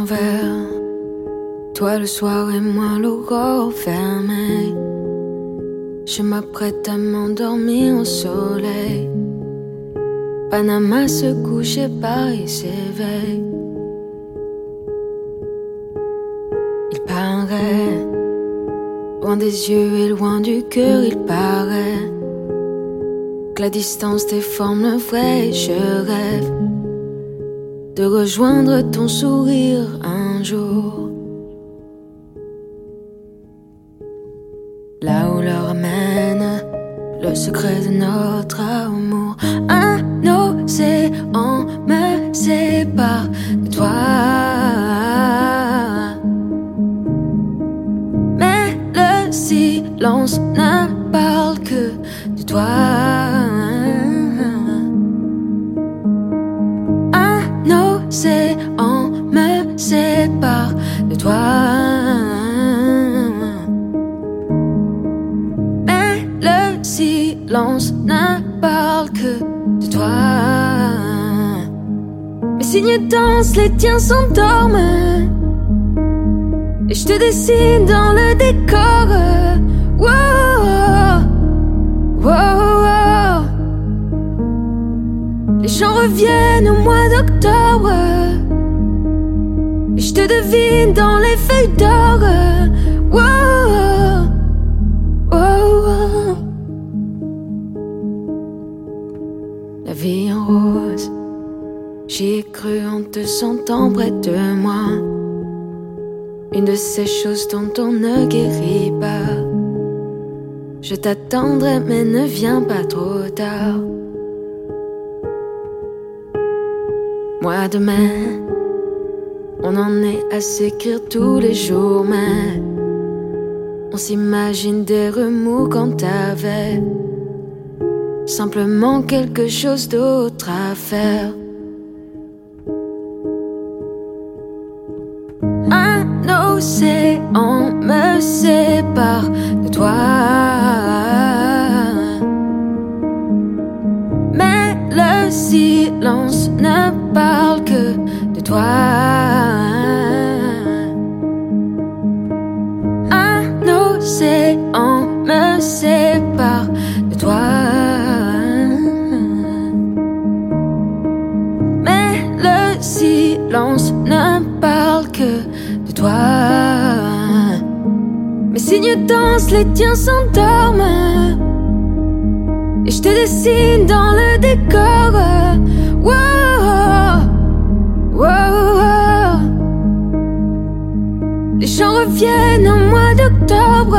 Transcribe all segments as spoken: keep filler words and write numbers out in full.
l'envers. Toi le soir et moi l'aurore fermée. Je m'apprête à m'endormir au soleil. Panama se couche et Paris s'éveille. Il paraît, loin des yeux et loin du cœur, il paraît que la distance déforme le vrai. Je rêve de rejoindre ton sourire un jour, là où l'heure amène le secret de notre amour. Un océan me sépare de toi, mais le silence ne parle que de toi. Un océan me sépare de toi, mais le silence ne parle que de toi. Mes signes dansent, les tiens s'endorment, et je te dessine dans le décor. Wow, wow, wow. Les gens reviennent au mois d'octobre, et je te devine dans les feuilles d'or. Wow, wow, wow. La vie en rose, j'y ai cru en te sentant près de moi. Une de ces choses dont on ne guérit pas. Je t'attendrai mais ne viens pas trop tard. Moi demain, on en est à s'écrire tous les jours, mais on s'imagine des remous quand t'avais simplement quelque chose d'autre à faire. Un océan me sépare de toi, mais le silence ne parle que de toi. Un océan me sépare de toi, mais le silence ne parle que de toi. Mes signes dansent, les tiens s'endorment, et je te dessine dans le décor. Wow, wow, wow. Les gens reviennent au mois d'octobre,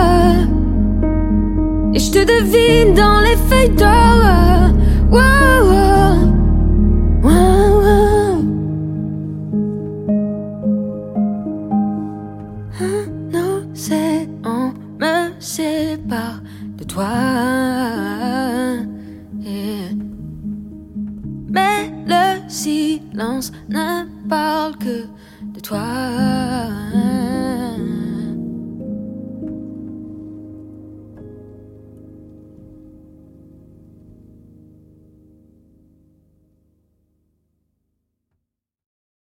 et je te devine dans les feuilles d'or. Wow, wow, wow, wow. Un océan me sépare de toi, yeah. Mais le silence ne parle que de toi.